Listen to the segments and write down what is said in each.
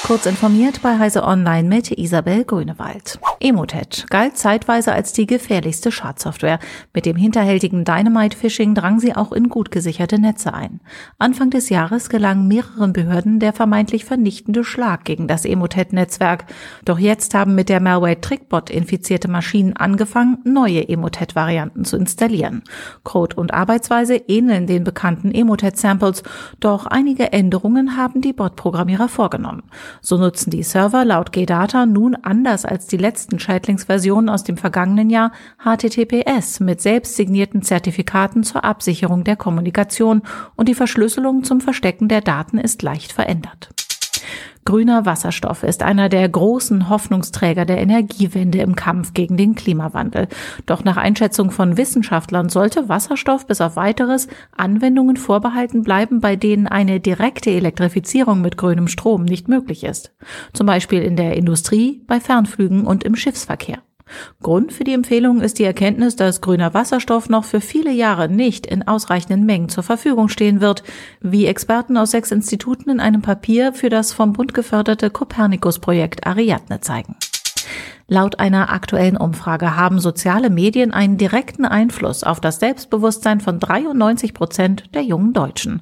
Kurz informiert bei Heise Online mit Isabel Grünewald. Emotet galt zeitweise als die gefährlichste Schadsoftware. Mit dem hinterhältigen Dynamite-Phishing drang sie auch in gut gesicherte Netze ein. Anfang des Jahres gelang mehreren Behörden der vermeintlich vernichtende Schlag gegen das Emotet-Netzwerk. Doch jetzt haben mit der Malware Trickbot infizierte Maschinen angefangen, neue Emotet-Varianten zu installieren. Code und Arbeitsweise ähneln den bekannten Emotet-Samples, doch einige Änderungen haben die Bot-Programmierer vorgenommen. So nutzen die Server laut G-Data nun anders als die letzten Schädlingsversionen aus dem vergangenen Jahr HTTPS mit selbstsignierten Zertifikaten zur Absicherung der Kommunikation und die Verschlüsselung zum Verstecken der Daten ist leicht verändert. Grüner Wasserstoff ist einer der großen Hoffnungsträger der Energiewende im Kampf gegen den Klimawandel. Doch nach Einschätzung von Wissenschaftlern sollte Wasserstoff bis auf Weiteres Anwendungen vorbehalten bleiben, bei denen eine direkte Elektrifizierung mit grünem Strom nicht möglich ist. Zum Beispiel in der Industrie, bei Fernflügen und im Schiffsverkehr. Grund für die Empfehlung ist die Erkenntnis, dass grüner Wasserstoff noch für viele Jahre nicht in ausreichenden Mengen zur Verfügung stehen wird, wie Experten aus 6 Instituten in einem Papier für das vom Bund geförderte Copernicus-Projekt Ariadne zeigen. Laut einer aktuellen Umfrage haben soziale Medien einen direkten Einfluss auf das Selbstbewusstsein von 93% der jungen Deutschen.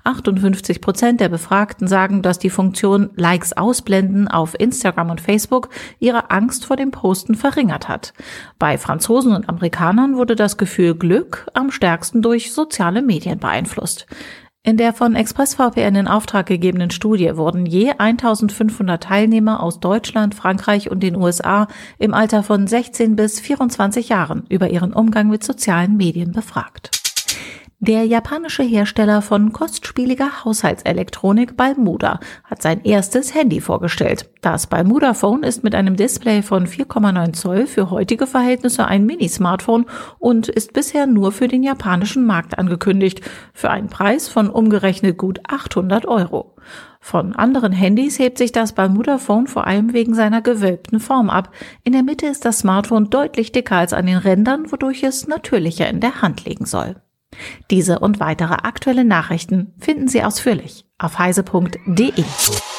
58% der Befragten sagen, dass die Funktion Likes ausblenden auf Instagram und Facebook ihre Angst vor dem Posten verringert hat. Bei Franzosen und Amerikanern wurde das Gefühl Glück am stärksten durch soziale Medien beeinflusst. In der von ExpressVPN in Auftrag gegebenen Studie wurden je 1500 Teilnehmer aus Deutschland, Frankreich und den USA im Alter von 16 bis 24 Jahren über ihren Umgang mit sozialen Medien befragt. Der japanische Hersteller von kostspieliger Haushaltselektronik Balmuda hat sein erstes Handy vorgestellt. Das Balmuda Phone ist mit einem Display von 4,9 Zoll für heutige Verhältnisse ein Mini-Smartphone und ist bisher nur für den japanischen Markt angekündigt, für einen Preis von umgerechnet gut 800 €. Von anderen Handys hebt sich das Balmuda Phone vor allem wegen seiner gewölbten Form ab. In der Mitte ist das Smartphone deutlich dicker als an den Rändern, wodurch es natürlicher in der Hand liegen soll. Diese und weitere aktuelle Nachrichten finden Sie ausführlich auf heise.de.